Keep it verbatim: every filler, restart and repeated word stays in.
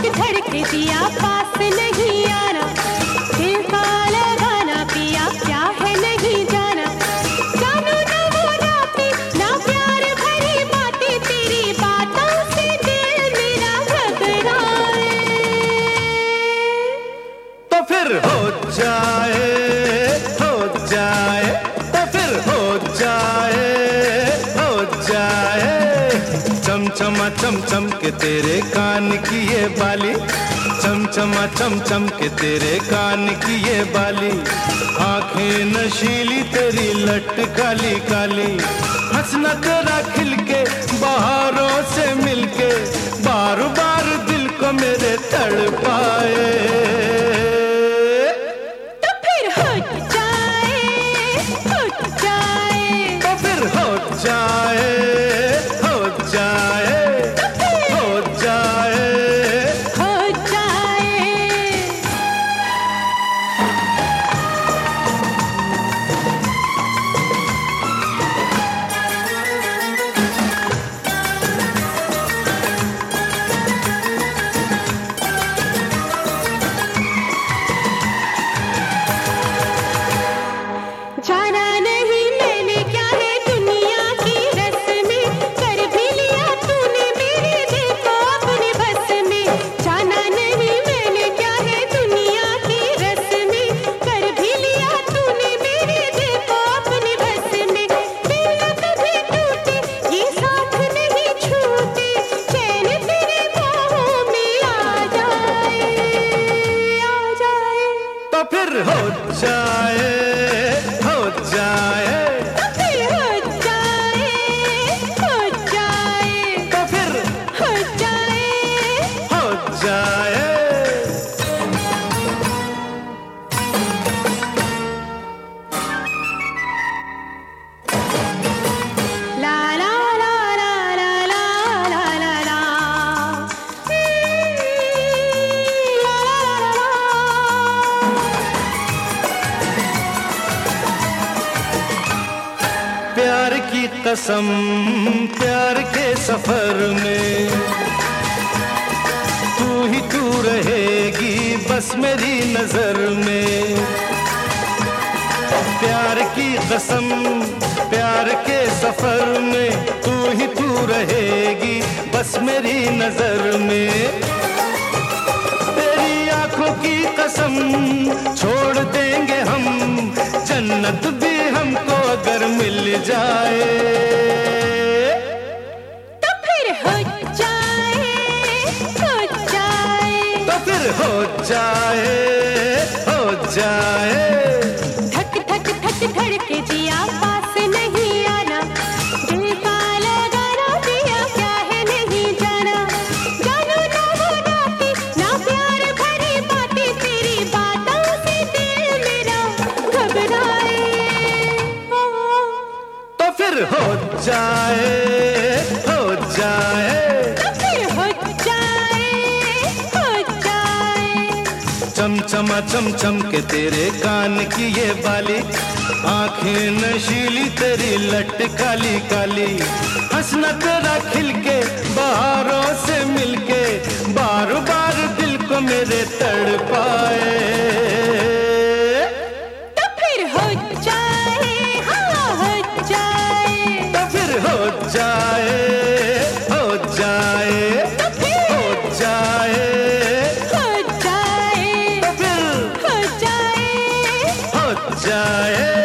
धक धड़के दिया पास नहीं आना, दिल का लगाना पिया क्या है नहीं जाना, जानू ना वो रातें ना प्यार भरी बातें, तेरी बातों से दिल मेरा घबराए। तो फिर हो जाए हो जाए तो फिर हो जाए हो जाए, चमचमा चमचम के तेरे कान की ये बाली, चमचमा चमचम के तेरे कान की ये बाली, आंखें नशीली तेरी लट काली काली, हंसना तेरा खिलके बहारों से मिलके, बार बार दिल को मेरे तड़पाए। तो फिर हो जाए हो जाए तो फिर हो जाए हो जाए हो जाए हो जाए। जाना नहीं मैंने क्या है दुनिया की रस्में, कर भी लिया तूने मेरे दिल को अपने बस में, जाना नहीं मैंने क्या है दुनिया की रस्में, कर भी लिया तूने मेरे दिल को अपने बस में, दिल न कभी टूटे ये साथ नहीं छूटे, चैन तेरे बाहों में आ जाए आ जाए। तो फिर हो जाए हो जाए तो फिर हो जाए हो जाए तो फिर हो जाए। हो जाए। ला ला ला ला ला ला ला ला ला, ला ला ला ला। प्यार की कसम प्यार के सफर में, तू ही तू रहेगी बस मेरी नजर में, प्यार की कसम प्यार के सफर में, तू ही तू रहेगी बस मेरी नजर में, तेरी आंखों की कसम छोड़ देंगे हम, जन्नत भी हमको अगर मिल जाए। तो फिर हो जाए हो जाए तो फिर हो जाए हो जाए, धक धक धक धड़के दिया पास नहीं आना, दिल का लगाना पिया क्या है नहीं जाना, जानू ना वो रातें ना प्यार भरी बातें, तेरी बातों से दिल मेरा घबराए। ओ, तो फिर हो जाए हो जाए, तो फिर हो जाए हो जाए। चमचमा चमचम के तेरे कान की ये बाली, आंखें नशीली तेरी लट काली काली, हंसना तेरा खिलके बहारों से मिलके, बार बार दिल को मेरे तड़पाए। तो फिर हो जाए हाँ हो जाए तो फिर हो जाए हो जाए तो फिर हो जाए हो जाए तो फिर हो जाए। हो जाए।